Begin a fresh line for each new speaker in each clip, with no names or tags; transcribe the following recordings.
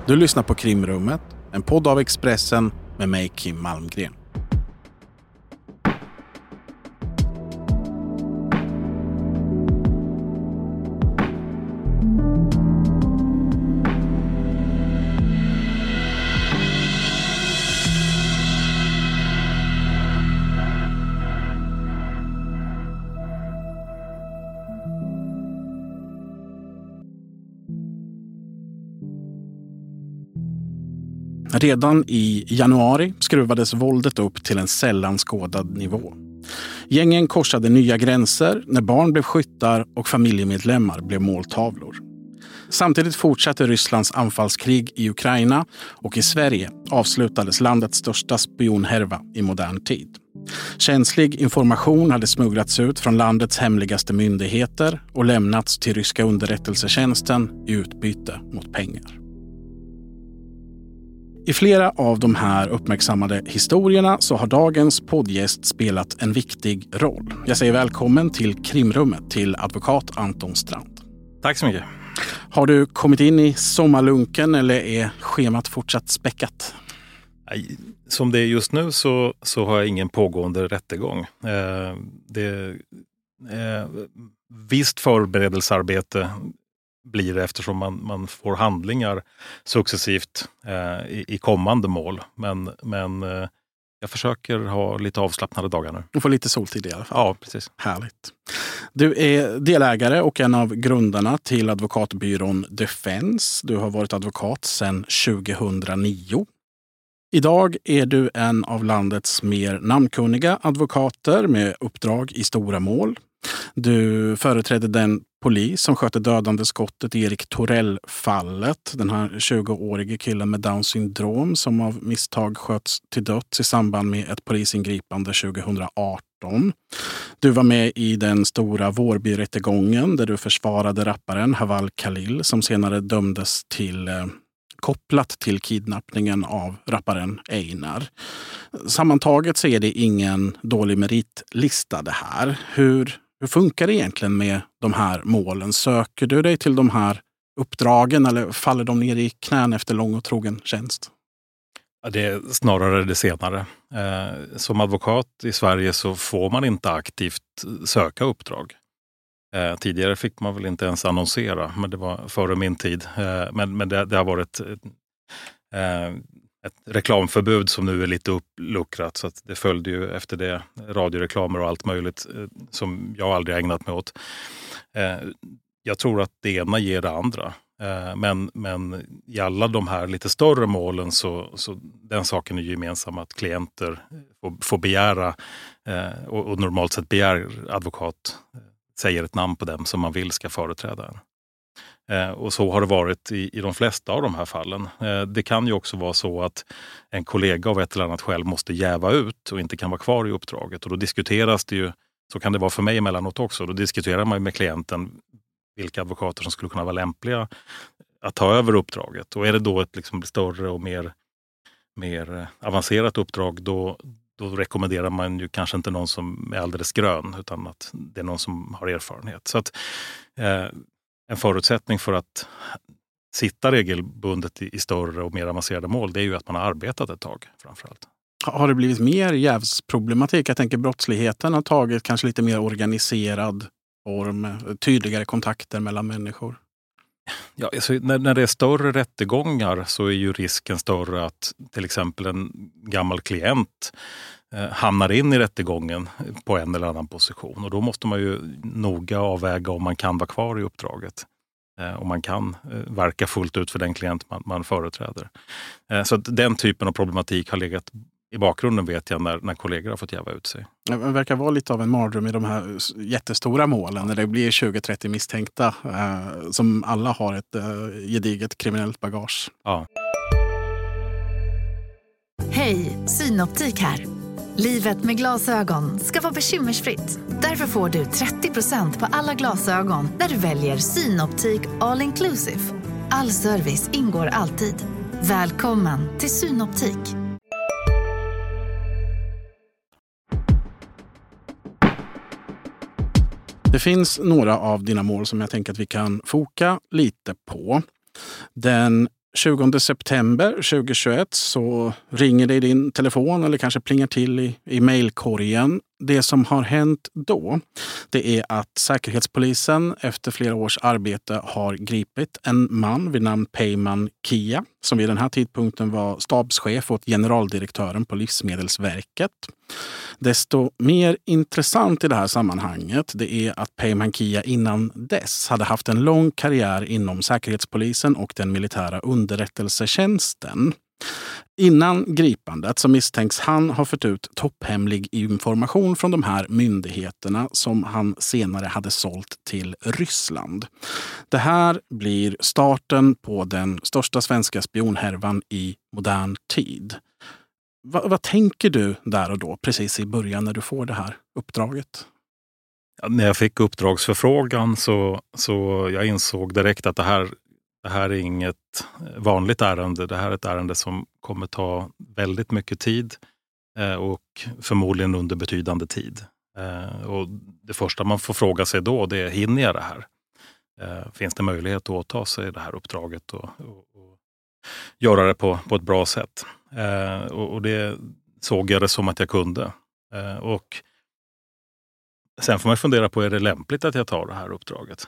Du lyssnar på Krimrummet, en podd av Expressen med mig Kim Malmgren. Redan i januari skruvades våldet upp till en sällan skådad nivå. Gängen korsade nya gränser när barn blev skyttar och familjemedlemmar blev måltavlor. Samtidigt fortsatte Rysslands anfallskrig i Ukraina och i Sverige avslutades landets största spionhärva i modern tid. Känslig information hade smugglats ut från landets hemligaste myndigheter och lämnats till ryska underrättelsetjänsten i utbyte mot pengar. I flera av de här uppmärksammade historierna så har dagens poddgäst spelat en viktig roll. Jag säger välkommen till Krimrummet till advokat Anton Strand.
Tack så mycket.
Har du kommit in i sommarlunken eller är schemat fortsatt späckat?
Som det är just nu så har jag ingen pågående rättegång. Visst förberedelsearbete blir det eftersom man får handlingar successivt i kommande mål. Men jag försöker ha lite avslappnade dagar nu.
Du får lite soltid i alla fall.
Ja, precis.
Härligt. Du är delägare och en av grundarna till advokatbyrån Defense. Du har varit advokat sedan 2009. Idag är du en av landets mer namnkunniga advokater med uppdrag i stora mål. Du företrädde den polis som sköt det dödande skottet i Erik Torell-fallet. Den här 20-årige killen med Downs syndrom som av misstag sköts till döds i samband med ett polisingripande 2018. Du var med i den stora Vårby-rättegången där du försvarade rapparen Haval Khalil som senare dömdes till kopplat till kidnappningen av rapparen Einar. Sammantaget så är det ingen dålig meritlista det här. Hur funkar det egentligen med de här målen? Söker du dig till de här uppdragen eller faller de ner i knän efter lång och trogen tjänst?
Ja, det är snarare det senare. Som advokat i Sverige så får man inte aktivt söka uppdrag. Tidigare fick man väl inte ens annonsera, men det var före min tid. Men det har varit ett reklamförbud som nu är lite uppluckrat, så att det följde ju efter det radioreklamer och allt möjligt som jag aldrig ägnat mig åt. Jag tror att det ena ger det andra. Men i alla de här lite större målen så den saken är ju gemensam att klienter får begära och normalt sett begär advokat säger ett namn på dem som man vill ska företräda en. Och så har det varit i de flesta av de här fallen. Det kan ju också vara så att en kollega av ett eller annat skäl måste jäva ut och inte kan vara kvar i uppdraget. Och då diskuteras det ju, så kan det vara för mig emellanåt också, då diskuterar man med klienten vilka advokater som skulle kunna vara lämpliga att ta över uppdraget. Och är det då ett liksom större och mer avancerat uppdrag, då rekommenderar man ju kanske inte någon som är alldeles grön, utan att det är någon som har erfarenhet. Så att en förutsättning för att sitta regelbundet i större och mer avancerade mål, det är ju att man har arbetat ett tag framförallt. Har
det blivit mer jävsproblematik? Jag tänker brottsligheten har tagit kanske lite mer organiserad form, tydligare kontakter mellan människor.
Ja, alltså när det är större rättegångar så är ju risken större att till exempel en gammal klient hamnar in i rättegången på en eller annan position. Och då måste man ju noga avväga om man kan vara kvar i uppdraget. Om man kan verka fullt ut för den klient man företräder. Så att den typen av problematik har legat i bakgrunden, vet jag, när kollegor har fått jäva ut sig.
Det verkar vara lite av en mardröm i de här jättestora målen när det blir 20-30 misstänkta som alla har ett gediget kriminellt bagage.
Ja.
Hej, Synoptik här. Livet med glasögon ska vara bekymmersfritt. Därför får du 30% på alla glasögon när du väljer Synoptik All Inclusive. All service ingår alltid. Välkommen till Synoptik.
Det finns några av dina mål som jag tänker att vi kan foka lite på. Den 20 september 2021 så ringer det i din telefon eller kanske plingar till i mejlkorgen. Det som har hänt då, det är att Säkerhetspolisen efter flera års arbete har gripit en man vid namn Peyman Kia, som vid den här tidpunkten var stabschef åt generaldirektören på Livsmedelsverket. Desto mer intressant i det här sammanhanget, det är att Peyman Kia innan dess hade haft en lång karriär inom Säkerhetspolisen och den militära underrättelsetjänsten. Innan gripandet så misstänks han ha fått ut topphemlig information från de här myndigheterna som han senare hade sålt till Ryssland. Det här blir starten på den största svenska spionhärvan i modern tid. Vad tänker du där och då, precis i början när du får det här uppdraget?
Ja, när jag fick uppdragsförfrågan så jag insåg direkt att det här är inget vanligt ärende. Det här är ett ärende som kommer ta väldigt mycket tid och förmodligen under betydande tid. Och det första man får fråga sig då, det är: hinner jag det här? Finns det möjlighet att åta sig det här uppdraget och göra det på ett bra sätt? Och det såg jag det som att jag kunde. Och sen får man fundera på, är det lämpligt att jag tar det här uppdraget?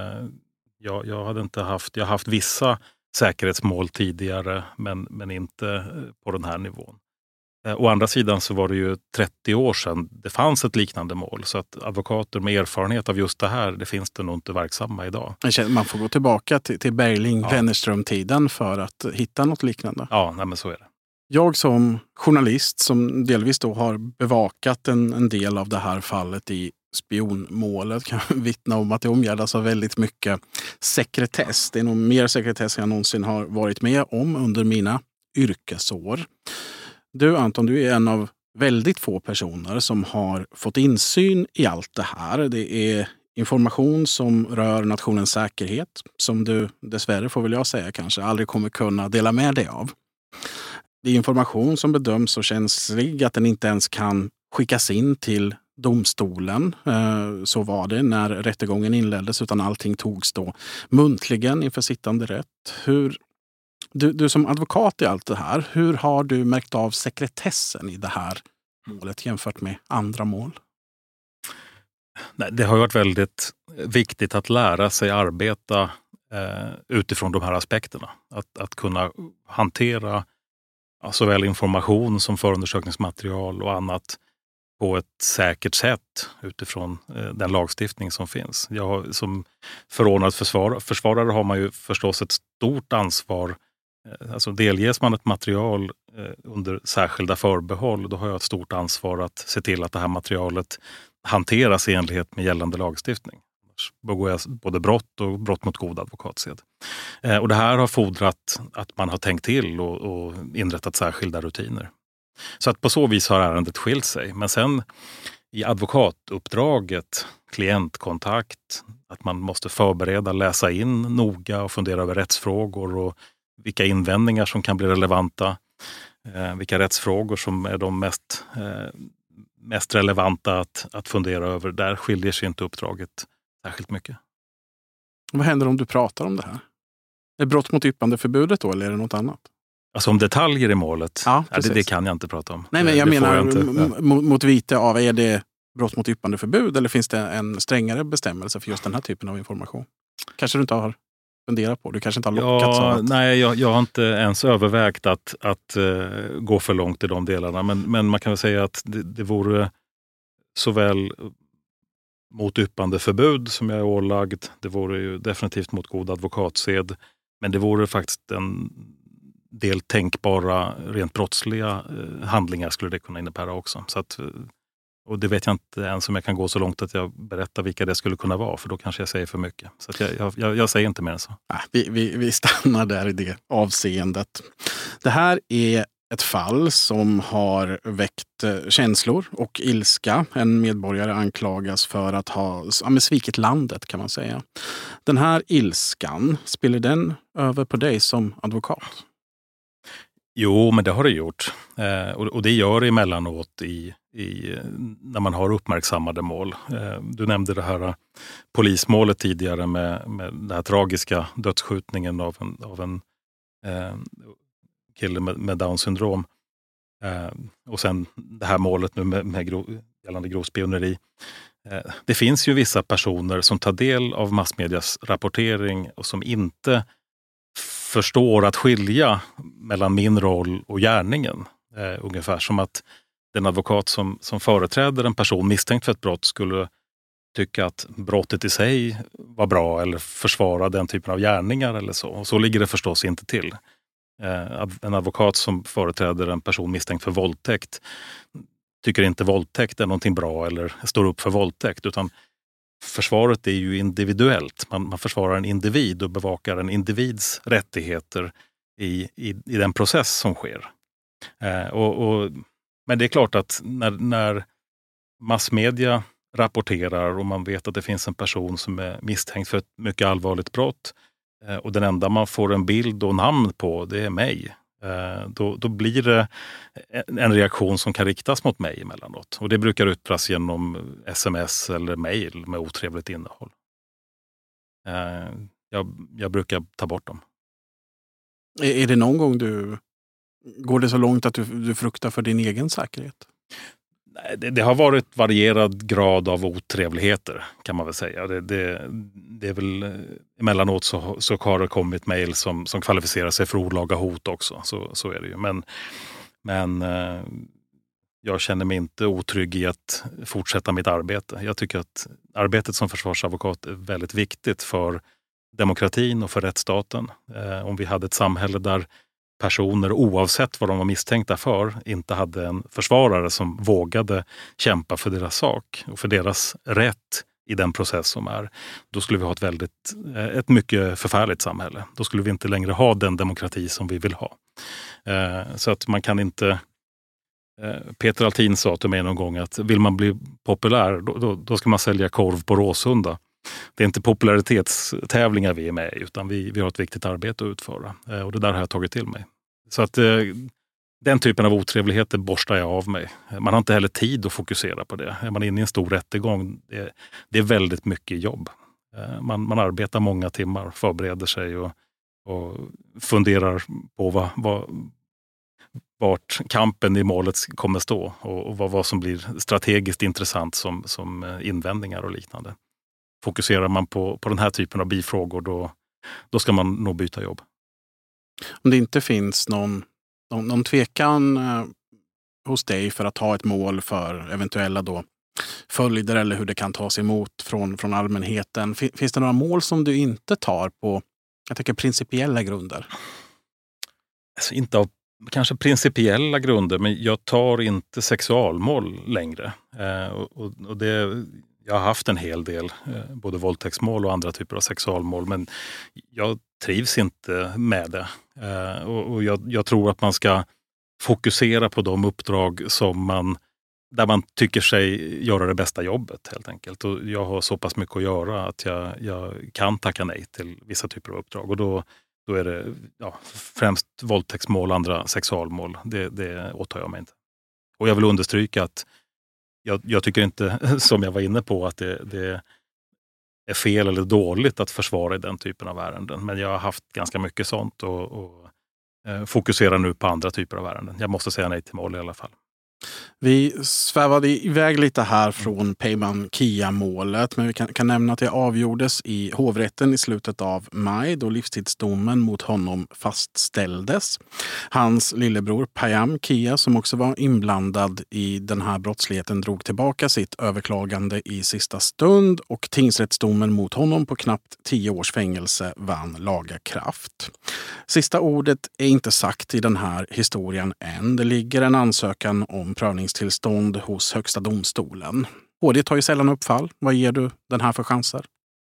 Jag har haft vissa säkerhetsmål tidigare, men inte på den här nivån. Å andra sidan så var det ju 30 år sedan det fanns ett liknande mål, så att advokater med erfarenhet av just det här, det finns det nog inte verksamma idag.
Man får gå tillbaka till Berling-Wennerström-tiden för att hitta något liknande.
Ja, men så är det.
Jag som journalist som delvis då har bevakat en del av det här fallet i spionmålet kan vittna om att det omgärdas av väldigt mycket sekretess. Det är nog mer sekretess jag någonsin har varit med om under mina yrkesår. Du Anton, du är en av väldigt få personer som har fått insyn i allt det här. Det är information som rör nationens säkerhet som du dessvärre, får väl jag säga, kanske aldrig kommer kunna dela med dig av. Det är information som bedöms så känslig att den inte ens kan skickas in till domstolen. Så var det när rättegången inleddes, utan allting togs då muntligen inför sittande rätt. Du som advokat i allt det här, hur har du märkt av sekretessen i det här målet jämfört med andra mål?
Nej, det har varit väldigt viktigt att lära sig arbeta utifrån de här aspekterna. Att kunna hantera såväl information som förundersökningsmaterial och annat på ett säkert sätt utifrån den lagstiftning som finns. Som förordnad försvarare har man ju förstås ett stort ansvar. Alltså delges man ett material under särskilda förbehåll, då har jag ett stort ansvar att se till att det här materialet hanteras i enlighet med gällande lagstiftning. Annars begår jag både brott och brott mot god advokatsed. Och det här har fordrat att man har tänkt till och inrättat särskilda rutiner. Så att på så vis har ärendet skilt sig. Men sen i advokatuppdraget, klientkontakt, att man måste förbereda, läsa in noga och fundera över rättsfrågor och vilka invändningar som kan bli relevanta, vilka rättsfrågor som är de mest relevanta att fundera över. Där skiljer sig inte uppdraget särskilt mycket.
Vad händer om du pratar om det här? Är det brott mot yppandeförbudet då, eller är det något annat?
Alltså om detaljer i målet,
ja,
det kan jag inte prata om.
Nej, men jag menar mot vite av, är det brott mot yppandeförbud eller finns det en strängare bestämmelse för just den här typen av information? Kanske du inte har funderat på, du kanske inte har lockats av att...
Nej, jag har inte ens övervägt att gå för långt i de delarna. Men man kan väl säga att det vore såväl mot yppandeförbud som jag är ålagd. Det vore ju definitivt mot god advokatsed. Men det vore faktiskt en del tänkbara rent brottsliga handlingar skulle det kunna innebära också. Så att, och det vet jag inte ens om jag kan gå så långt att jag berättar vilka det skulle kunna vara, för då kanske jag säger för mycket. Så att jag säger inte mer än så.
Vi stannar där i det avseendet. Det här är ett fall som har väckt känslor och ilska. En medborgare anklagas för att ha svikit landet, kan man säga. Den här ilskan, spiller den över på dig som advokat?
Jo, men det har det gjort. Och det gör det emellanåt när man har uppmärksammade mål. Du nämnde det här polismålet tidigare med den här tragiska dödsskjutningen av en kille med Down syndrom. Och sen det här målet nu med gällande grov spioneri. Det finns ju vissa personer som tar del av massmedias rapportering och som inte förstår att skilja mellan min roll och gärningen. Ungefär som att den advokat som företräder en person misstänkt för ett brott skulle tycka att brottet i sig var bra eller försvara den typen av gärningar eller så. Och så ligger det förstås inte till. En advokat som företräder en person misstänkt för våldtäkt tycker inte våldtäkt är någonting bra eller står upp för våldtäkt, utan försvaret är ju individuellt. Man försvarar en individ och bevakar en individs rättigheter i den process som sker. Men det är klart att när massmedia rapporterar och man vet att det finns en person som är misstänkt för ett mycket allvarligt brott och den enda man får en bild och namn på, det är mig. Då blir det en reaktion som kan riktas mot mig emellanåt. Och det brukar yttras genom sms eller mejl med otrevligt innehåll. Jag brukar ta bort dem.
Är det någon gång går det så långt att du fruktar för din egen säkerhet?
Det har varit varierad grad av otrevligheter, kan man väl säga. Det är väl emellanåt så har det kommit mejl som kvalificerar sig för olaga hot också. Så är det ju. Men jag känner mig inte otrygg i att fortsätta mitt arbete. Jag tycker att arbetet som försvarsadvokat är väldigt viktigt för demokratin och för rättsstaten. Om vi hade ett samhälle där personer, oavsett vad de var misstänkta för, inte hade en försvarare som vågade kämpa för deras sak och för deras rätt i den process som är, då skulle vi ha ett mycket förfärligt samhälle. Då skulle vi inte längre ha den demokrati som vi vill ha. Så att man kan inte... Peter Altin sa till mig någon gång att vill man bli populär, då ska man sälja korv på Råsunda. Det är inte popularitetstävlingar vi är med i, utan vi har ett viktigt arbete att utföra. Och det där har jag tagit till mig. Så att den typen av otrevligheter borstar jag av mig. Man har inte heller tid att fokusera på det. Är man inne i en stor rättegång, det är väldigt mycket jobb. Man arbetar många timmar, förbereder sig och funderar på vart kampen i målet kommer stå och vad som blir strategiskt intressant som invändningar och liknande. Fokuserar man på den här typen av bifrågor, då ska man nog byta jobb.
Om det inte finns någon tvekan hos dig för att ha ett mål för eventuella då följder eller hur det kan tas emot från allmänheten, finns det några mål som du inte tar på, jag tänker, principiella grunder?
Alltså inte av kanske principiella grunder, men jag tar inte sexualmål längre. Och det... Jag har haft en hel del, både våldtäktsmål och andra typer av sexualmål, men jag trivs inte med det. Och jag tror att man ska fokusera på de uppdrag där man tycker sig göra det bästa jobbet, helt enkelt. Och jag har så pass mycket att göra att jag kan tacka nej till vissa typer av uppdrag. Och då är det främst våldtäktsmål och andra sexualmål. Det åtar jag mig inte. Och jag vill understryka att jag tycker inte, som jag var inne på, att det är fel eller dåligt att försvara i den typen av ärenden. Men jag har haft ganska mycket sånt och fokuserar nu på andra typer av ärenden. Jag måste säga nej till mål i alla fall.
Vi svävade iväg lite här från Peyman Kia-målet, men vi kan nämna att det avgjordes i hovrätten i slutet av maj då livstidsdomen mot honom fastställdes. Hans lillebror Payam Kia, som också var inblandad i den här brottsligheten, drog tillbaka sitt överklagande i sista stund och tingsrättsdomen mot honom på knappt 10 års fängelse vann laga kraft. Sista ordet är inte sagt i den här historien än. Det ligger en ansökan om prövningstillstånd hos Högsta domstolen. HD tar ju sällan upp fall. Vad ger du den här för chanser?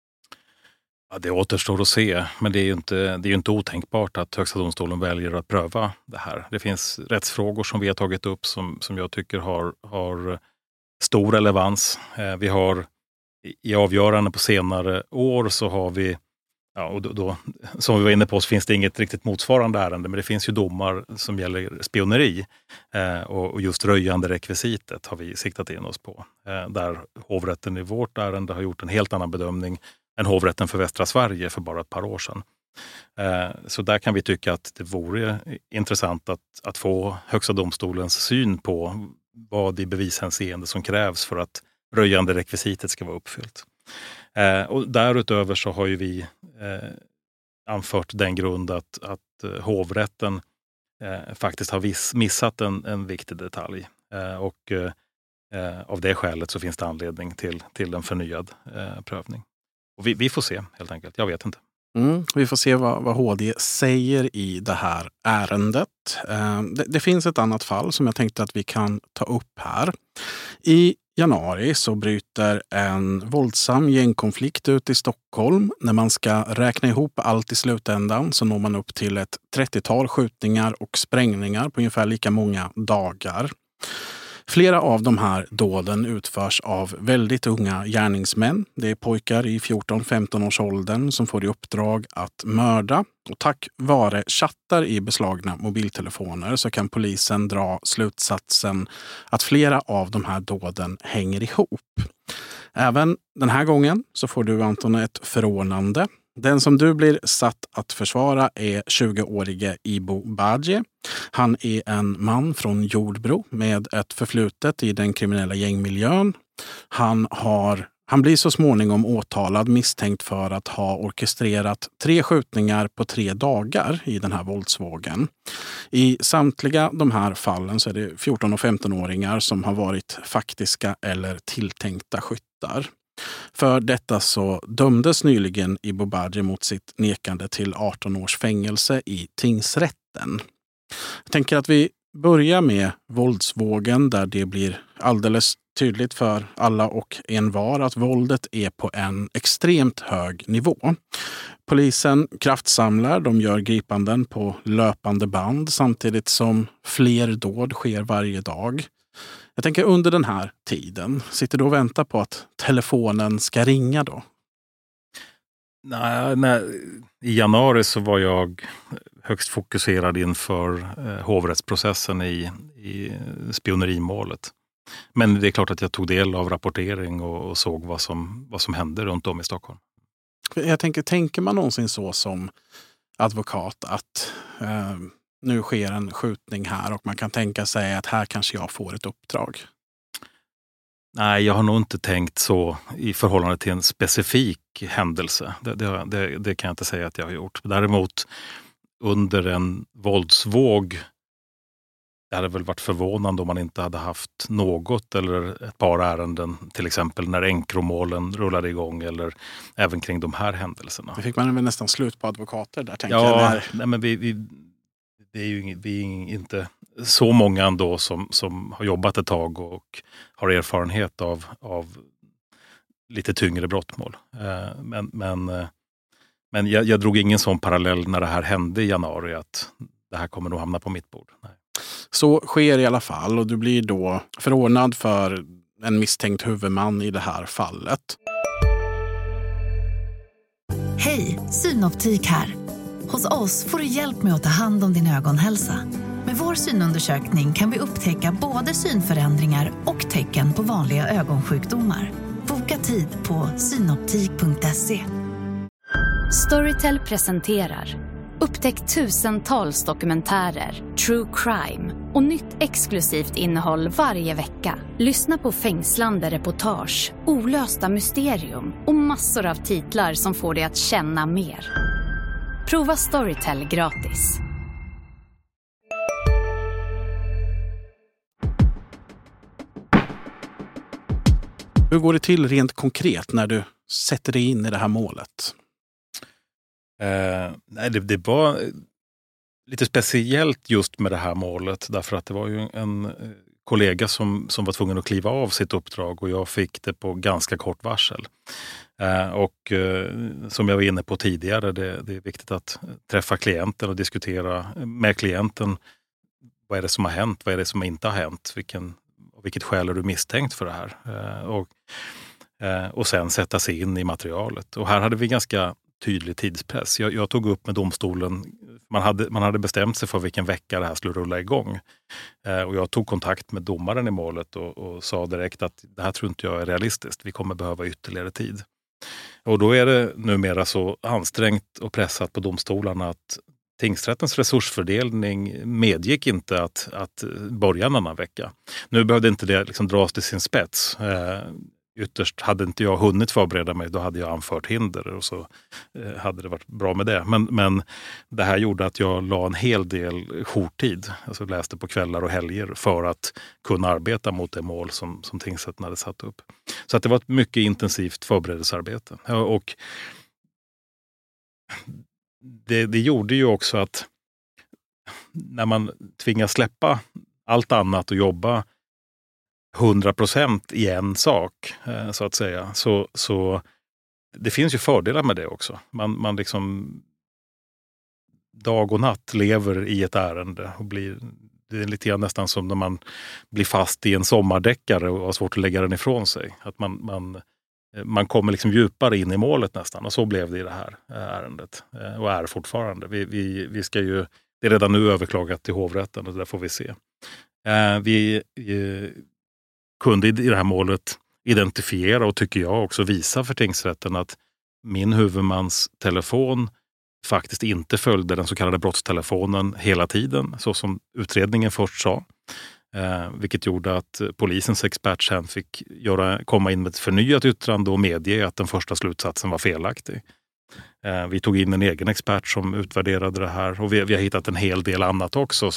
Ja, det återstår att se, men det är ju inte otänkbart att Högsta domstolen väljer att pröva det här. Det finns rättsfrågor som vi har tagit upp som jag tycker har stor relevans. Vi har i avgörande på senare år så har vi, och då, som vi var inne på, så finns det inget riktigt motsvarande ärende, men det finns ju domar som gäller spioneri och just röjande rekvisitet har vi siktat in oss på. Där hovrätten i vårt ärende har gjort en helt annan bedömning än hovrätten för västra Sverige för bara ett par år sedan. Så där kan vi tycka att det vore intressant att få Högsta domstolens syn på vad i bevishänseende som krävs för att röjande rekvisitet ska vara uppfyllt. Och därutöver så har ju vi anfört den grund att hovrätten faktiskt har missat en viktig detalj. Och av det skälet så finns det anledning till en förnyad prövning. Och vi får se helt enkelt, jag vet inte.
Vi får se vad HD säger i det här ärendet. Det finns ett annat fall som jag tänkte att vi kan ta upp här. I januari så bryter en våldsam gängkonflikt ut i Stockholm. När man ska räkna ihop allt i slutändan så når man upp till ett 30-tal skjutningar och sprängningar på ungefär lika många dagar. Flera av de här dåden utförs av väldigt unga gärningsmän. Det är pojkar i 14-15 års åldern som får i uppdrag att mörda. Och tack vare chattar i beslagna mobiltelefoner så kan polisen dra slutsatsen att flera av de här dåden hänger ihop. Även den här gången så får du, Anton, ett förordnande. Den som du blir satt att försvara är 20-årige Ibo Badje. Han är en man från Jordbro med ett förflutet i den kriminella gängmiljön. Han blir så småningom åtalad misstänkt för att ha orkestrerat 3 skjutningar på 3 dagar i den här våldsvågen. I samtliga de här fallen så är det 14- och 15-åringar som har varit faktiska eller tilltänkta skyttar. För detta så dömdes nyligen Ibo Badje mot sitt nekande till 18 års fängelse i tingsrätten. Jag tänker att vi börjar med våldsvågen där det blir alldeles tydligt för alla och envar att våldet är på en extremt hög nivå. Polisen kraftsamlar, de gör gripanden på löpande band samtidigt som fler dåd sker varje dag. Jag tänker under den här tiden, sitter du och väntar på att telefonen ska ringa då?
Nej, i januari så var jag högst fokuserad inför hovrättsprocessen i spionerimålet. Men det är klart att jag tog del av rapportering och såg vad som hände runt om i Stockholm.
Jag tänker man någonsin så som advokat att nu sker en skjutning här och man kan tänka sig att här kanske jag får ett uppdrag?
Nej, jag har nog inte tänkt så i förhållande till en specifik händelse. Det kan jag inte säga att jag har gjort. Däremot under en våldsvåg, det hade väl varit förvånande om man inte hade haft något eller ett par ärenden, till exempel när Encromålen rullade igång eller även kring de här händelserna.
Det fick man väl nästan slut på advokater där, tänker jag.
Nej, men vi är inte så många ändå som har jobbat ett tag och har erfarenhet av lite tyngre brottmål. Men jag drog ingen sån parallell när det här hände i januari att det här kommer nog hamna på mitt bord. Nej.
Så sker i alla fall och du blir då förordnad för en misstänkt huvudman i det här fallet.
Hej, Synoptik här. Hos oss får du hjälp med att ta hand om din ögonhälsa. Med vår synundersökning kan vi upptäcka både synförändringar och tecken på vanliga ögonsjukdomar. Boka tid på synoptik.se.
Storytel presenterar upptäck tusentals dokumentärer, true crime och nytt exklusivt innehåll varje vecka. Lyssna på fängslande reportage, olösta mysterium och massor av titlar som får dig att känna mer. Prova Storytel gratis.
Hur går det till rent konkret när du sätter dig in i det här målet?
Nej, det var lite speciellt just med det här målet därför att det var ju en kollega som var tvungen att kliva av sitt uppdrag och jag fick det på ganska kort varsel. Och som jag var inne på tidigare, det är viktigt att träffa klienten och diskutera med klienten vad är det som har hänt, vad är det som inte har hänt, vilket skäl är du misstänkt för det här och sen sätta sig in i materialet. Och här hade vi ganska tydlig tidspress. Jag tog upp med domstolen, man hade bestämt sig för vilken vecka det här skulle rulla igång. Och jag tog kontakt med domaren i målet och sa direkt att det här tror inte jag är realistiskt. Vi kommer behöva ytterligare tid. Och då är det numera så ansträngt och pressat på domstolarna att tingsrättens resursfördelning medgick inte att börja en annan vecka. Nu behövde inte det liksom dras till sin spets. Ytterst hade inte jag hunnit förbereda mig, då hade jag anfört hinder och så hade det varit bra med det. Men det här gjorde att jag la en hel del jourtid, alltså läste på kvällar och helger för att kunna arbeta mot det mål som tingsrätten hade satt upp. Så att det var ett mycket intensivt förberedelsearbete. Och det gjorde ju också att när man tvingas släppa allt annat och jobba 100% i en sak, så att säga, så det finns ju fördelar med det också. Man liksom dag och natt lever i ett ärende och det är lite grann nästan som när man blir fast i en sommardäckare och har svårt att lägga den ifrån sig. Att man kommer liksom djupare in i målet nästan, och så blev det i det här ärendet och är fortfarande. Vi ska ju, det är redan nu överklagat till hovrätten och det där får vi se. Vi kunde i det här målet identifiera och tycker jag också visa för tingsrätten att min huvudmans telefon faktiskt inte följde den så kallade brottstelefonen hela tiden, så som utredningen först sa. Vilket gjorde att polisens expert sen fick komma in med ett förnyat yttrande och medge att den första slutsatsen var felaktig. Vi tog in en egen expert som utvärderade det här, och vi har hittat en hel del annat också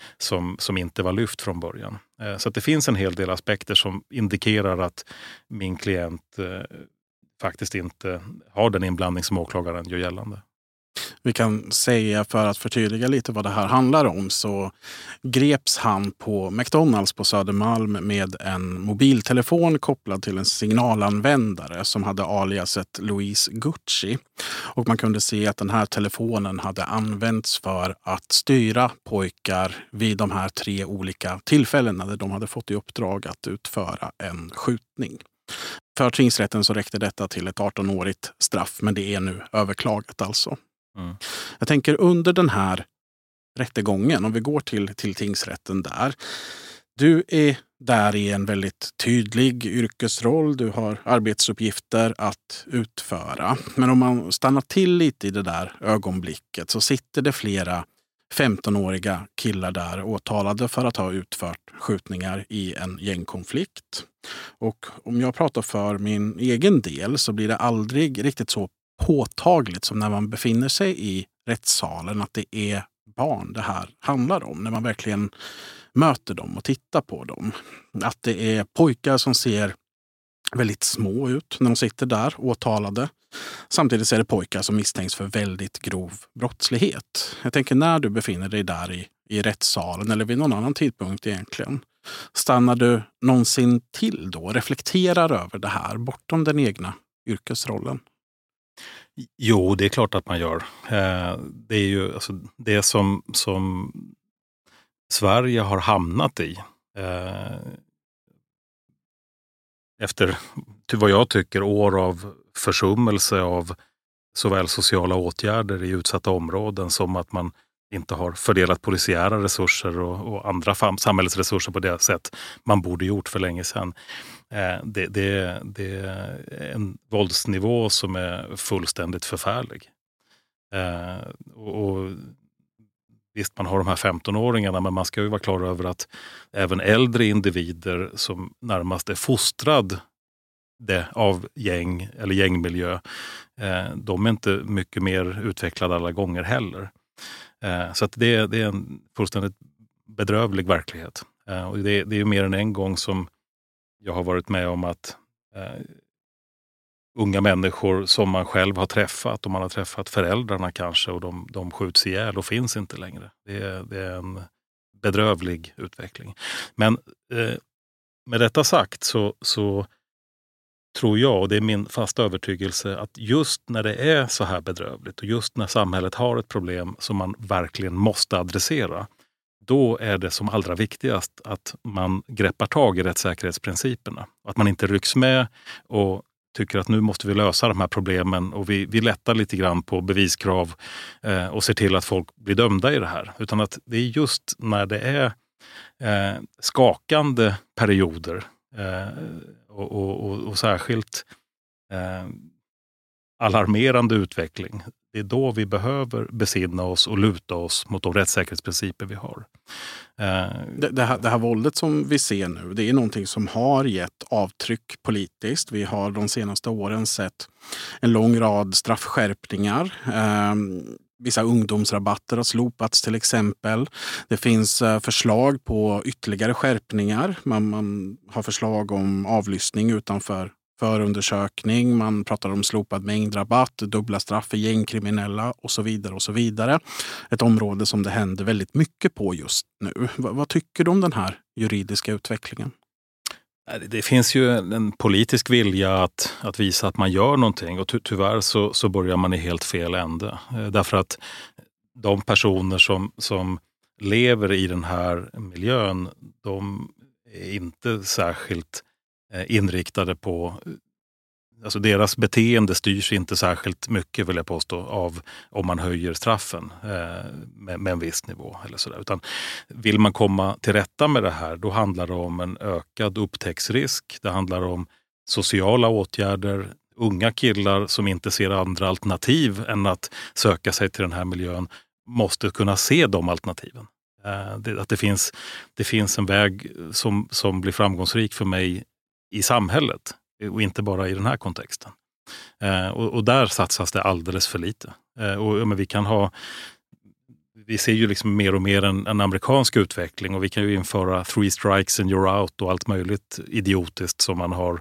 som inte var lyft från början. Så att det finns en hel del aspekter som indikerar att min klient faktiskt inte har den inblandning som åklagaren gör gällande.
Vi kan säga, för att förtydliga lite vad det här handlar om, så greps han på McDonalds på Södermalm med en mobiltelefon kopplad till en signalanvändare som hade aliaset Louise Gucci. Och man kunde se att den här telefonen hade använts för att styra pojkar vid de här 3 olika tillfällena där de hade fått i uppdrag att utföra en skjutning. För tingsrätten så räckte detta till ett 18-årigt straff, men det är nu överklagat alltså. Jag tänker under den här rättegången, om vi går till tingsrätten där. Du är där i en väldigt tydlig yrkesroll. Du har arbetsuppgifter att utföra. Men om man stannar till lite i det där ögonblicket så sitter det flera 15-åriga killar där åtalade för att ha utfört skjutningar i en gängkonflikt. Och om jag pratar för min egen del så blir det aldrig riktigt så påtagligt som när man befinner sig i rättssalen att det är barn det här handlar om. När man verkligen möter dem och tittar på dem. Att det är pojkar som ser väldigt små ut när de sitter där åtalade. Samtidigt är det pojkar som misstänks för väldigt grov brottslighet. Jag tänker, när du befinner dig där i rättssalen eller vid någon annan tidpunkt egentligen, stannar du någonsin till då? Reflekterar över det här bortom den egna yrkesrollen?
Jo, det är klart att man gör. Det är ju alltså det som Sverige har hamnat i. Efter vad jag tycker år av försummelse av såväl sociala åtgärder i utsatta områden som att man inte har fördelat polisiära resurser och andra samhällsresurser på det sätt man borde gjort för länge sedan. Det är en våldsnivå som är fullständigt förfärlig. Och visst, man har de här 15-åringarna, men man ska ju vara klar över att även äldre individer som närmast är fostrad av gäng eller gängmiljö, de är inte mycket mer utvecklade alla gånger heller. Så att det är en fullständigt bedrövlig verklighet. Och det är ju mer än en gång som jag har varit med om att unga människor som man själv har träffat, och man har träffat föräldrarna kanske, och de skjuts ihjäl och finns inte längre. Det är en bedrövlig utveckling. Men med detta sagt så tror jag, och det är min fasta övertygelse, att just när det är så här bedrövligt och just när samhället har ett problem som man verkligen måste adressera, då är det som allra viktigast att man greppar tag i rättssäkerhetsprinciperna. Att man inte rycks med och tycker att nu måste vi lösa de här problemen och vi lättar lite grann på beviskrav och ser till att folk blir dömda i det här. Utan att det är just när det är skakande perioder och särskilt alarmerande utveckling, det är då vi behöver besinna oss och luta oss mot de rättssäkerhetsprinciper vi har.
Det här våldet som vi ser nu, det är någonting som har gett avtryck politiskt. Vi har de senaste åren sett en lång rad straffskärpningar. Vissa ungdomsrabatter har slopats till exempel. Det finns förslag på ytterligare skärpningar. Man har förslag om avlyssning utanför förundersökning. Man pratar om slopad mängdrabatt, dubbla straff för gängkriminella och så vidare och så vidare. Ett område som det händer väldigt mycket på just nu. Vad tycker du om den här juridiska utvecklingen?
Det finns ju en politisk vilja att visa att man gör någonting och tyvärr så börjar man i helt fel ände. Därför att de personer som lever i den här miljön, de är inte särskilt inriktade på, alltså deras beteende styrs inte särskilt mycket, vill jag påstå, av om man höjer straffen med en viss nivå eller sådär. Utan vill man komma till rätta med det här, då handlar det om en ökad upptäcktsrisk. Det handlar om sociala åtgärder. Unga killar som inte ser andra alternativ än att söka sig till den här miljön måste kunna se de alternativen. Att det finns en väg som blir framgångsrik för mig i samhället och inte bara i den här kontexten. Och där satsas det alldeles för lite. Men vi ser ju liksom mer och mer en amerikansk utveckling och vi kan ju införa 3 strikes and you're out och allt möjligt idiotiskt som man har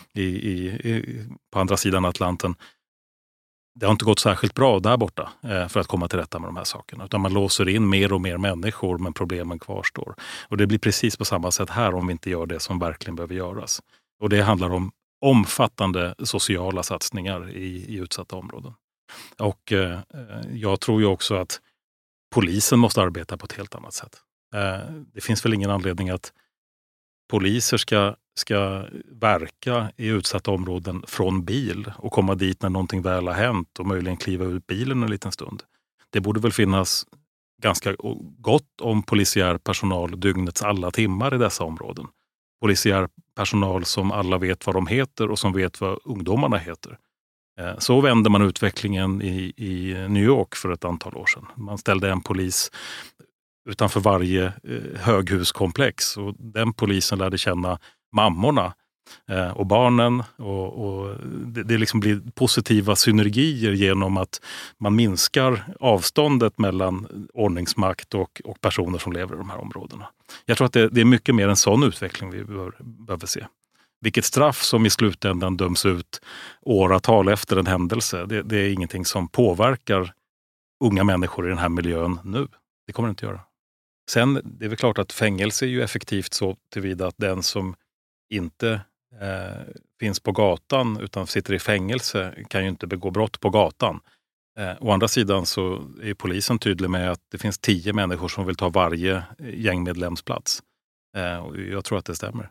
på andra sidan Atlanten. Det har inte gått särskilt bra där borta för att komma till rätta med de här sakerna. Utan man låser in mer och mer människor men problemen kvarstår. Och det blir precis på samma sätt här om vi inte gör det som verkligen behöver göras. Och det handlar om omfattande sociala satsningar i utsatta områden. Och jag tror ju också att polisen måste arbeta på ett helt annat sätt. Det finns väl ingen anledning att poliser ska verka i utsatta områden från bil och komma dit när någonting väl har hänt och möjligen kliva ut bilen en liten stund. Det borde väl finnas ganska gott om polisiär personal dygnets alla timmar i dessa områden. Polisiär personal som alla vet vad de heter och som vet vad ungdomarna heter. Så vände man utvecklingen i New York för ett antal år sedan. Man ställde en polis utanför varje höghuskomplex och den polisen lärde känna mammorna och barnen och det liksom blir positiva synergier genom att man minskar avståndet mellan ordningsmakt och personer som lever i de här områdena. Jag tror att det är mycket mer en sån utveckling vi behöver se. Vilket straff som i slutändan döms ut åratal efter en händelse, det är ingenting som påverkar unga människor i den här miljön nu. Det kommer det inte göra. Sen, det är väl klart att fängelse är ju effektivt så tillvida att den som inte finns på gatan utan sitter i fängelse kan ju inte begå brott på gatan. Å andra sidan så är polisen tydlig med att det finns 10 människor som vill ta varje gängmedlemsplats. Och jag tror att det stämmer.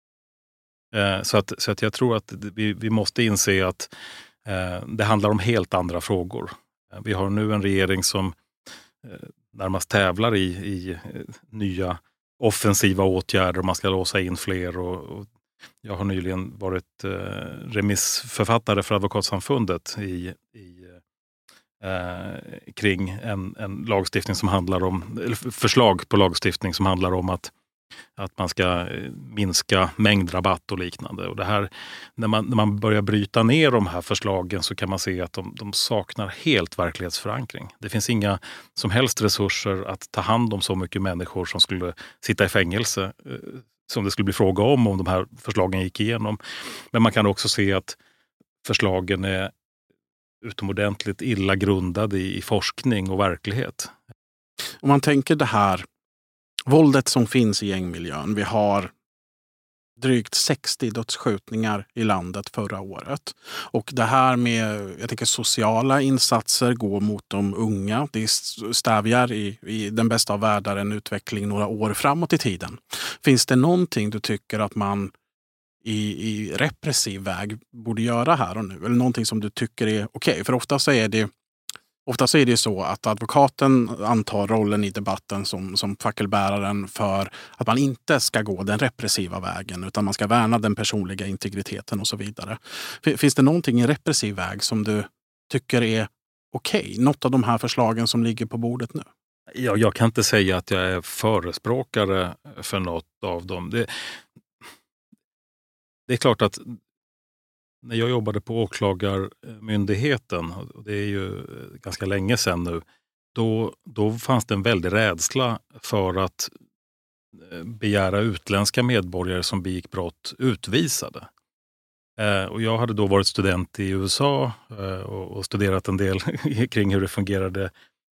Så att jag tror att vi måste inse att det handlar om helt andra frågor. Vi har nu en regering som närmast tävlar i nya offensiva åtgärder och man ska låsa in fler. Och jag har nyligen varit remissförfattare för Advokatsamfundet kring en lagstiftning som handlar om, eller förslag på lagstiftning som handlar om att man ska minska mängdrabatt och liknande. Och det här, när man börjar bryta ner de här förslagen så kan man se att de saknar helt verklighetsförankring. Det finns inga som helst resurser att ta hand om så mycket människor som skulle sitta i fängelse som det skulle bli fråga om de här förslagen gick igenom. Men man kan också se att förslagen är utomordentligt illa grundade i forskning och verklighet.
Om man tänker det här våldet som finns i gängmiljön. Vi har drygt 60 dödsskjutningar i landet förra året. Och det här med, jag tänker, sociala insatser går mot de unga. Det stävjar i den bästa av världar en utveckling några år framåt i tiden. Finns det någonting du tycker att man i repressiv väg borde göra här och nu? Eller någonting som du tycker är okej? För ofta så är det Ofta så är det ju så att advokaten antar rollen i debatten som fackelbäraren för att man inte ska gå den repressiva vägen utan man ska värna den personliga integriteten och så vidare. Finns det någonting i repressiv väg som du tycker är okej? Något av de här förslagen som ligger på bordet nu?
Jag kan inte säga att jag är förespråkare för något av dem. Det är klart att när jag jobbade på åklagarmyndigheten, och det är ju ganska länge sedan nu, då fanns det en väldig rädsla för att begära utländska medborgare som begick brott utvisade. Och jag hade då varit student i USA och studerat en del kring hur det fungerade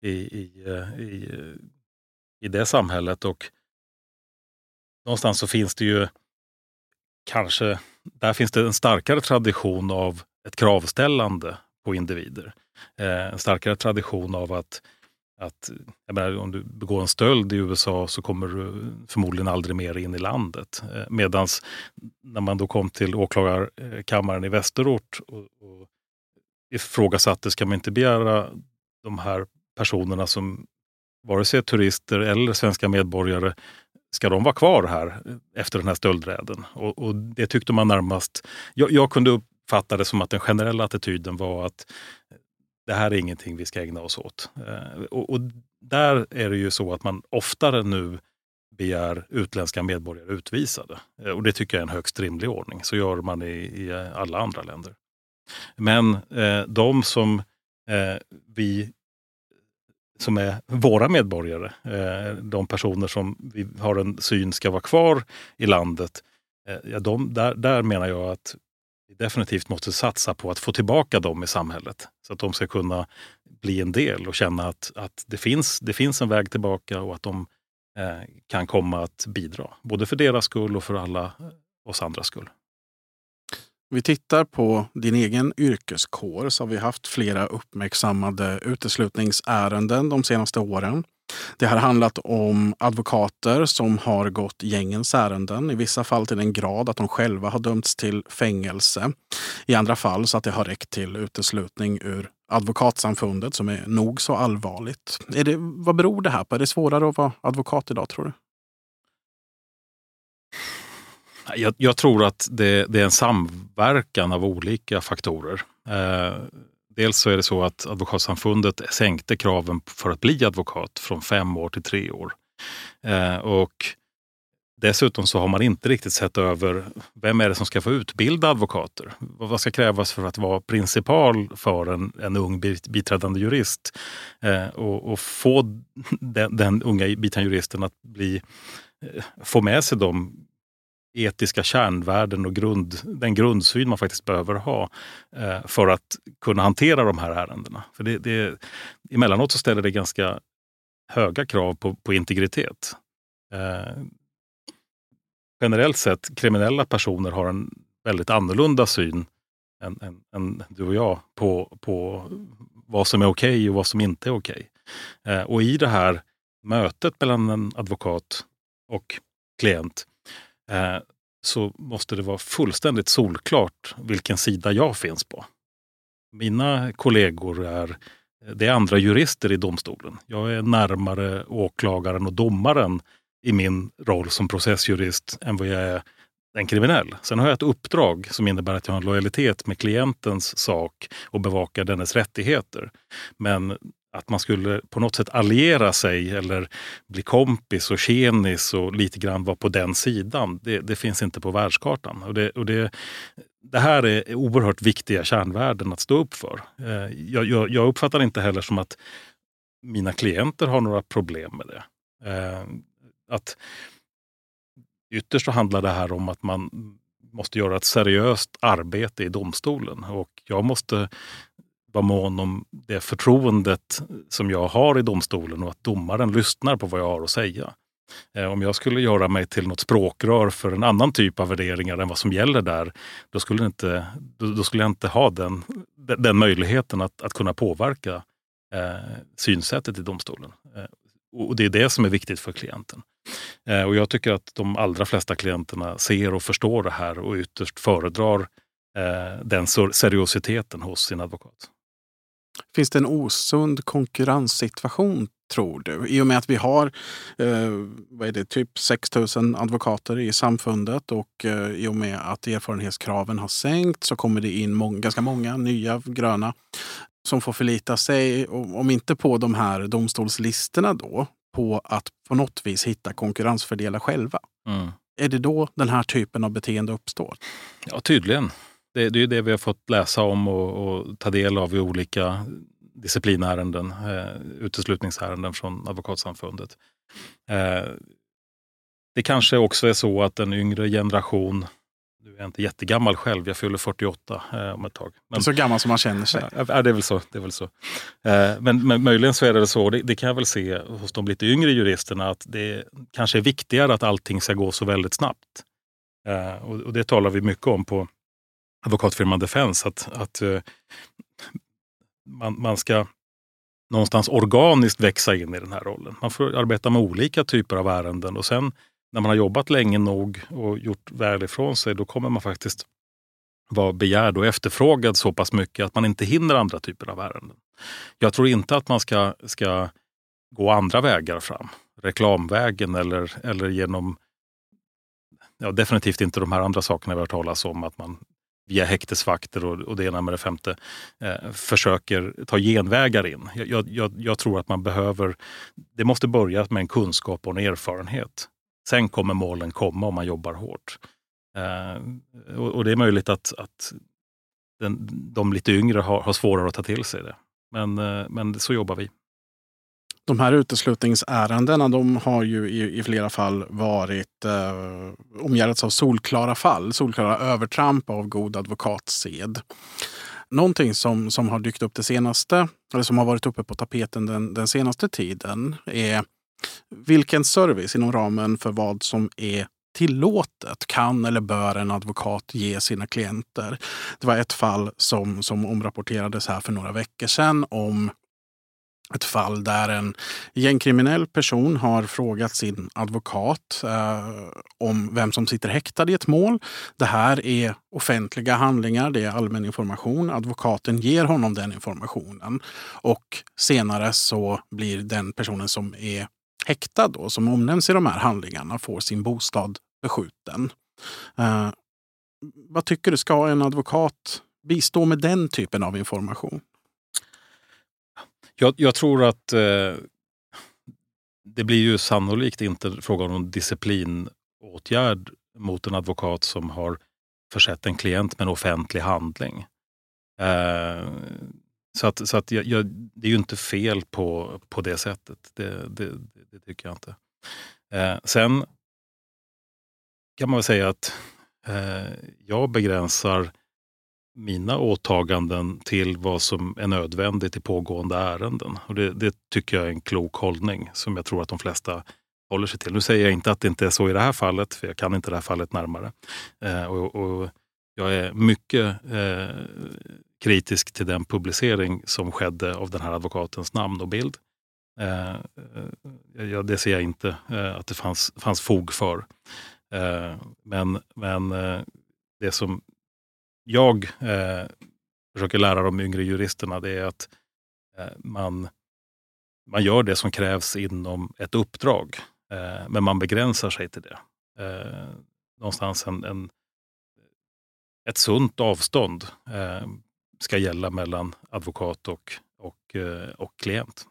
i det samhället. Och någonstans så finns det ju kanske, där finns det en starkare tradition av ett kravställande på individer. En starkare tradition av att jag menar, om du begår en stöld i USA så kommer du förmodligen aldrig mer in i landet. Medans när man då kom till åklagarkammaren i Västerort och ifrågasatte, ska man inte begära de här personerna som vare sig turister eller svenska medborgare, ska de vara kvar här efter den här stöldräden? Och det tyckte man närmast, jag kunde uppfatta det som att den generella attityden var att det här är ingenting vi ska ägna oss åt. Och där är det ju så att man oftare nu begär utländska medborgare utvisade. Och det tycker jag är en högst rimlig ordning. Så gör man i alla andra länder. Men de som som är våra medborgare, de personer som vi har en syn ska vara kvar i landet, där menar jag att vi definitivt måste satsa på att få tillbaka dem i samhället. Så att de ska kunna bli en del och känna att det finns en väg tillbaka och att de kan komma att bidra. Både för deras skull och för alla oss andras skull.
Vi tittar på din egen yrkeskår så har vi haft flera uppmärksammade uteslutningsärenden de senaste åren. Det har handlat om advokater som har gått gängens ärenden, i vissa fall till den grad att de själva har dömts till fängelse. I andra fall så att det har räckt till uteslutning ur advokatsamfundet som är nog så allvarligt. Vad beror det här på? Är det svårare att vara advokat idag, tror du?
Jag tror att det är en samverkan av olika faktorer. Dels så är det så att advokatsamfundet sänkte kraven för att bli advokat från 5 år till 3 år. Och dessutom så har man inte riktigt sett över vem är det som ska få utbilda advokater. Vad ska krävas för att vara principal för en ung biträdande jurist. Och få den unga biträdande juristen att få med sig de etiska kärnvärden och den grundsyn man faktiskt behöver ha för att kunna hantera de här ärendena. För emellanåt så ställer det ganska höga krav på integritet. Generellt sett, kriminella personer har en väldigt annorlunda syn än du och jag på vad som är okej och vad som inte är okej. Och i det här mötet mellan en advokat och klient så måste det vara fullständigt solklart vilken sida jag finns på. Mina kollegor det är andra jurister i domstolen. Jag är närmare åklagaren och domaren i min roll som processjurist än vad jag är en kriminell. Sen har jag ett uppdrag som innebär att jag har en lojalitet med klientens sak och bevakar dennes rättigheter. Men att man skulle på något sätt alliera sig eller bli kompis och tjenis och lite grann vara på den sidan, det finns inte på världskartan. Och det här är oerhört viktiga kärnvärden att stå upp för. Jag uppfattar inte heller som att mina klienter har några problem med det. Att ytterst så handlar det här om att man måste göra ett seriöst arbete i domstolen. Och jag måste vara mån om det förtroendet som jag har i domstolen och att domaren lyssnar på vad jag har att säga. Om jag skulle göra mig till något språkrör för en annan typ av värderingar än vad som gäller där, då skulle jag inte ha den möjligheten att kunna påverka synsättet i domstolen. Och det är det som är viktigt för klienten. Och jag tycker att de allra flesta klienterna ser och förstår det här och ytterst föredrar den seriositeten hos sin advokat.
Finns det en osund konkurrenssituation, tror du? I och med att vi har typ 6 000 advokater i samfundet och i och med att erfarenhetskraven har sänkt så kommer det in ganska många nya gröna som får förlita sig, om inte på de här domstolslistorna då, på att på något vis hitta konkurrensfördelar själva. Är det då den här typen av beteende uppstår?
Ja, tydligen. Det är ju det vi har fått läsa om och ta del av i olika disciplinärenden, uteslutningsärenden från advokatsamfundet. Det kanske också är så att en yngre generation, nu är jag inte jättegammal själv, jag fyller 48 om ett tag. Men,
så gammal som man känner sig.
Ja, det är väl så. Men möjligen så är det så, det kan jag väl se hos de lite yngre juristerna, att det kanske är viktigare att allting ska gå så väldigt snabbt. Och det talar vi mycket om på advokatfirman Defense, att man ska någonstans organiskt växa in i den här rollen. Man får arbeta med olika typer av ärenden och sen när man har jobbat länge nog och gjort väl ifrån sig, då kommer man faktiskt vara begärd och efterfrågad så pass mycket att man inte hinner andra typer av ärenden. Jag tror inte att man ska gå andra vägar fram. Reklamvägen eller genom, definitivt inte de här andra sakerna vi har talat om, att man via häktesvakter och det ena med det femte försöker ta genvägar in. Jag tror att det måste börja med en kunskap och en erfarenhet. Sen kommer målen komma om man jobbar hårt. Och det är möjligt att de lite yngre har svårare att ta till sig det. Men så jobbar vi.
De här uteslutningsärendena, de har ju i flera fall varit omgärdats av solklara övertramp av god advokatsed. Någonting som har dykt upp det senaste, eller som har varit uppe på tapeten den senaste tiden, är vilken service inom ramen för vad som är tillåtet kan eller bör en advokat ge sina klienter. Det var ett fall som omrapporterades här för några veckor sedan om ett fall där en gängkriminell person har frågat sin advokat om vem som sitter häktad i ett mål. Det här är offentliga handlingar, det är allmän information. Advokaten ger honom den informationen och senare så blir den personen som är häktad då, som omnämns i de här handlingarna, får sin bostad beskjuten. Vad tycker du, ska en advokat bistå med den typen av information?
Jag tror att det blir ju sannolikt inte frågan om någon disciplinåtgärd mot en advokat som har försett en klient med en offentlig handling. Så att det är ju inte fel på det sättet. Det tycker jag inte. Sen kan man väl säga att jag begränsar mina åtaganden till vad som är nödvändigt i pågående ärenden. Och det tycker jag är en klok hållning som jag tror att de flesta håller sig till. Nu säger jag inte att det inte är så i det här fallet, för jag kan inte det här fallet närmare. Och jag är mycket kritisk till den publicering som skedde av den här advokatens namn och bild. Det ser jag inte att det fanns fog för. Men det som jag försöker lära de yngre juristerna, det är att man gör det som krävs inom ett uppdrag, men man begränsar sig till det. Någonstans ett sunt avstånd ska gälla mellan advokat och klient.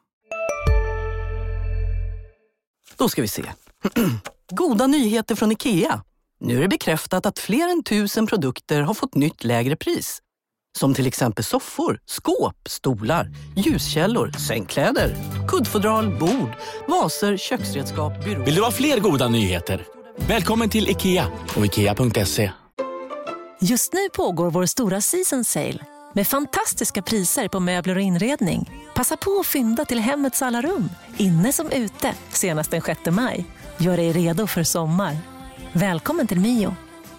Då ska vi se. Goda nyheter från IKEA. Nu är det bekräftat att fler än 1000 produkter har fått nytt lägre pris. Som till exempel soffor, skåp, stolar, ljuskällor, sängkläder, kuddfodral, bord, vaser, köksredskap, byråer.
Vill du ha fler goda nyheter? Välkommen till IKEA och IKEA.se.
Just nu pågår vår stora season sale med fantastiska priser på möbler och inredning. Passa på att fynda till hemmets alla rum, inne som ute, senast den 6 maj. Gör dig redo för sommar. Välkommen till Mio.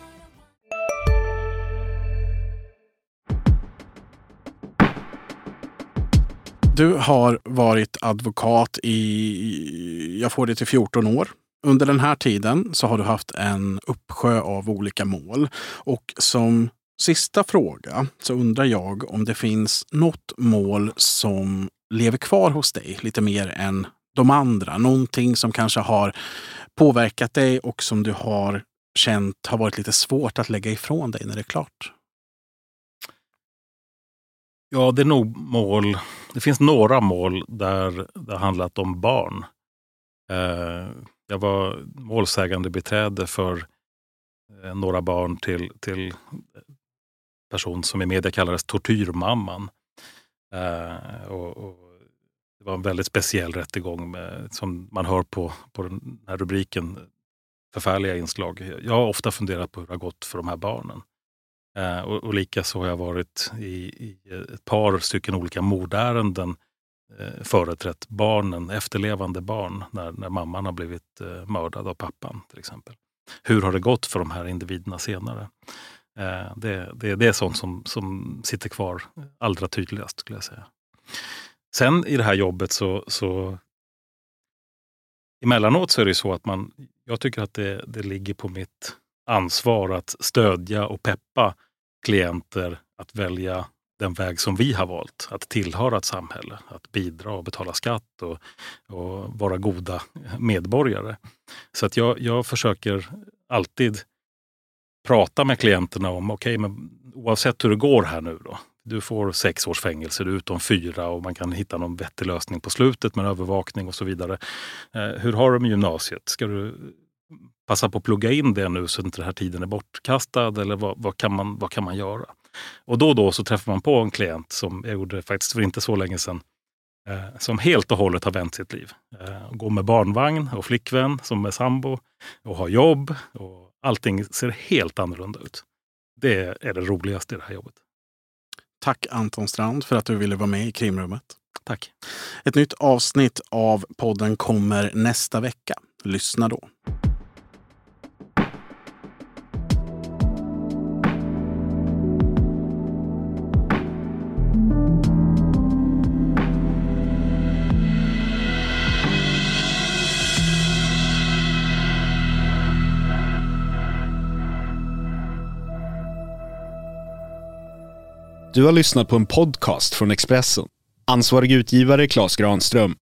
Du har varit advokat jag får det till 14 år. Under den här tiden så har du haft en uppsjö av olika mål. Och som sista fråga så undrar jag om det finns något mål som lever kvar hos dig lite mer än de andra. Någonting som kanske har påverkat dig och som du har känt har varit lite svårt att lägga ifrån dig när det är klart.
Ja, det är nog mål. Det finns några mål där det har handlat om barn. Jag var målsägande beträde för några barn till person som i media kallades tortyrmamman. Och det var en väldigt speciell rättegång som man hör på den här rubriken, förfärliga inslag. Jag har ofta funderat på hur det har gått för de här barnen. Och likaså har jag varit i ett par stycken olika mordärenden företrätt barnen, efterlevande barn, när mamman har blivit mördad av pappan till exempel. Hur har det gått för de här individerna senare? Det är sånt som sitter kvar allra tydligast, skulle jag säga. Sen i det här jobbet så emellanåt så är det så att jag tycker att det ligger på mitt ansvar att stödja och peppa klienter att välja den väg som vi har valt. Att tillhöra ett samhälle, att bidra och betala skatt och vara goda medborgare. Så att jag försöker alltid prata med klienterna om men oavsett hur det går här nu då. Du får 6 års fängelse, du är utom 4 och man kan hitta någon vettig lösning på slutet med övervakning och så vidare. Hur har du med gymnasiet? Ska du passa på att plugga in det nu så att inte den här tiden är bortkastad, eller vad kan man göra? Och då så träffar man på en klient som jag gjorde faktiskt för inte så länge sedan, som helt och hållet har vänt sitt liv. Går med barnvagn och flickvän som är sambo och har jobb och allting ser helt annorlunda ut. Det är det roligaste i det här jobbet.
Tack Anton Strand för att du ville vara med i Krimrummet.
Tack.
Ett nytt avsnitt av podden kommer nästa vecka. Lyssna då.
Du har lyssnat på en podcast från Expressen. Ansvarig utgivare Claes Granström.